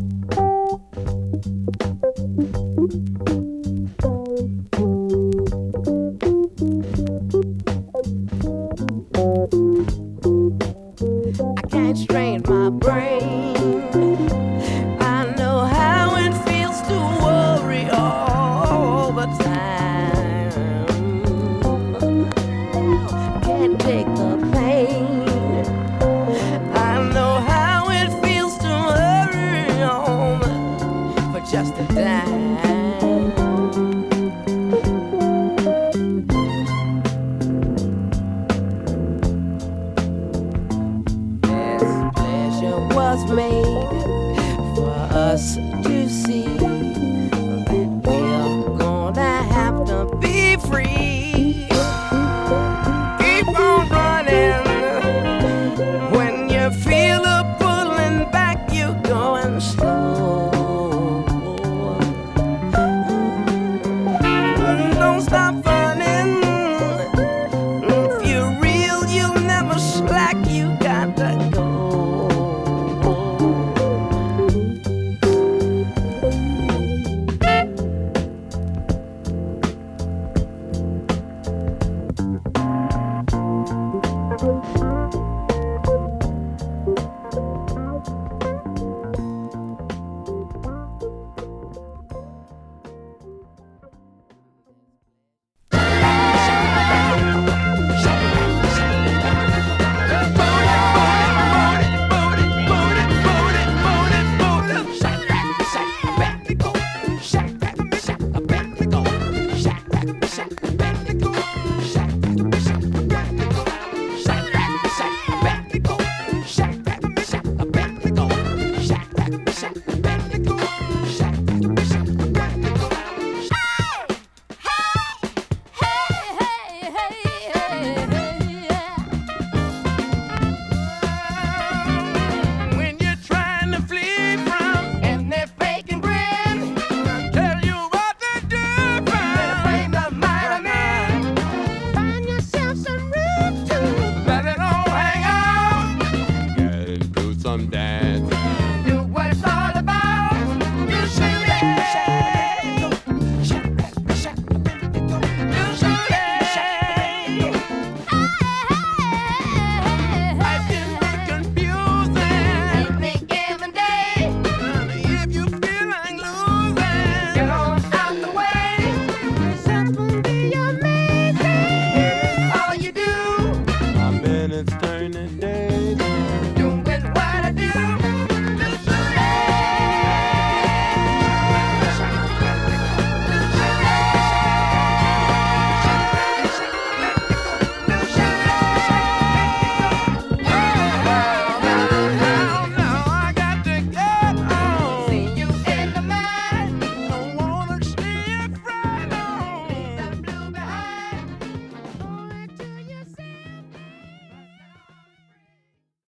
I can't strain my brain. I know how it feels to worry all the time. Can't take the pain. I know how it feels to hurry on for just a dime. This pleasure was made for us to see.